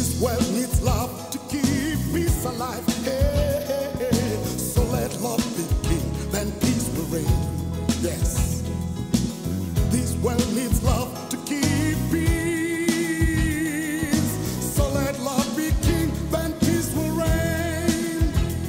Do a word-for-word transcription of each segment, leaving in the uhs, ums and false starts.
This world needs love to keep peace alive. Hey, hey, hey. So let love be king, then peace will reign. Yes. This world needs love to keep peace. So let love be king, then peace will reign.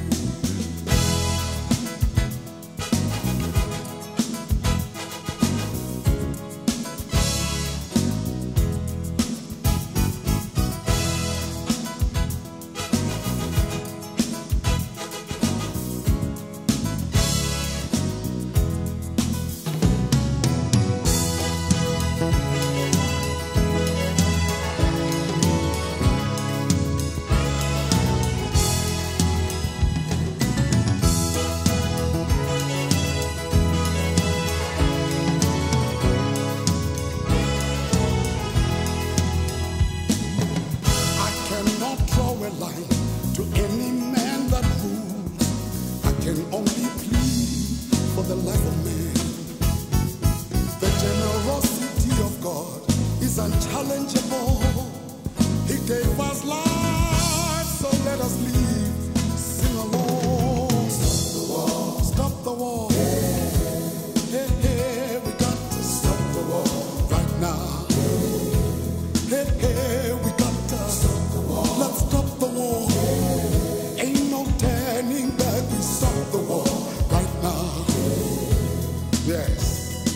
To any man that rules, I can only plead for the life of man. The generosity of God is unchallengeable. He gave us life, so let us live. Sing along. Stop the war. Stop the war. Hey, hey, hey, we got to stop the war right now. Hey, hey, we got to stop the war. Let's stop the war. Ain't no turning back. We stop the war right now. Yes.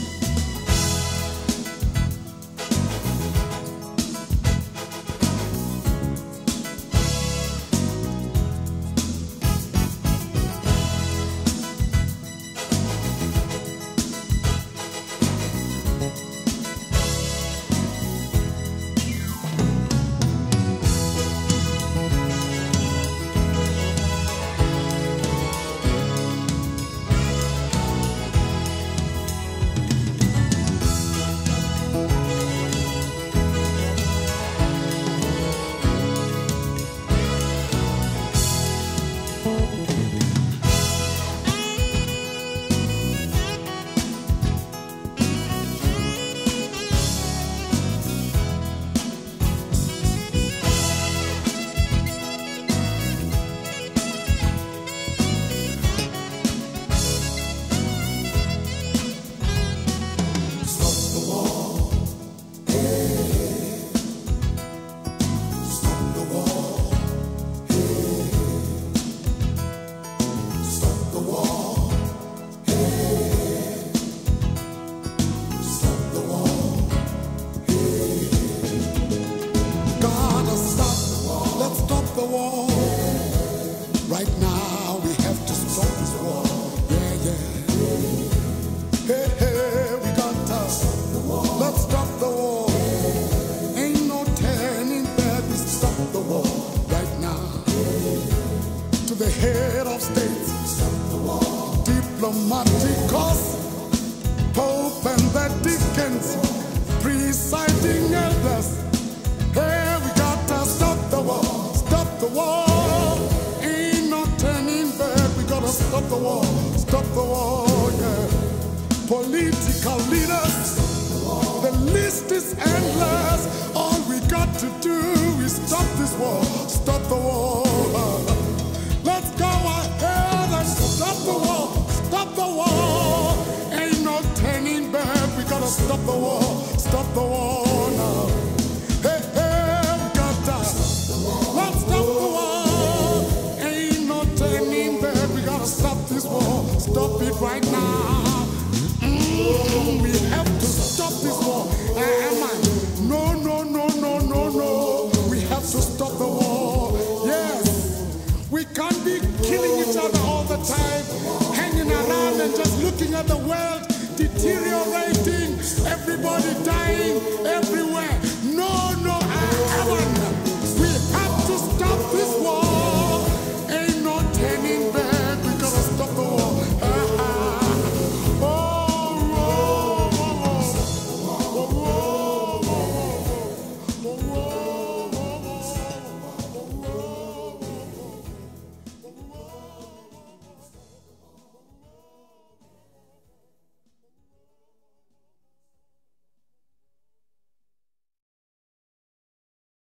The war. Right now we have to stop this war. Yeah, yeah. Hey, hey, we got to stop the war. Let's stop the war. Ain't no turning back. We stop the war right now. To the head of states, stop the war. Diplomaticos, Pope and the deacons, presiding elders. Hey, we got to stop the war. Stop the war, ain't no turning back. We gotta stop the war, stop the war, yeah. Political leaders, the list is endless. All we got to do is stop this war, stop the war. Let's go ahead and stop the war, stop the war. Ain't no turning back. We gotta stop the war, stop the war now. Hey, hey, we gotta let's stop the war. Ain't no turning back. We gotta stop this war. Stop it right now. Mm, we have to stop this war. Am I? No, no, no, no, no, no. We have to stop the war. Yes. We can't be killing each other all the time, hanging around and just looking at the world deteriorating. Everybody dying everywhere.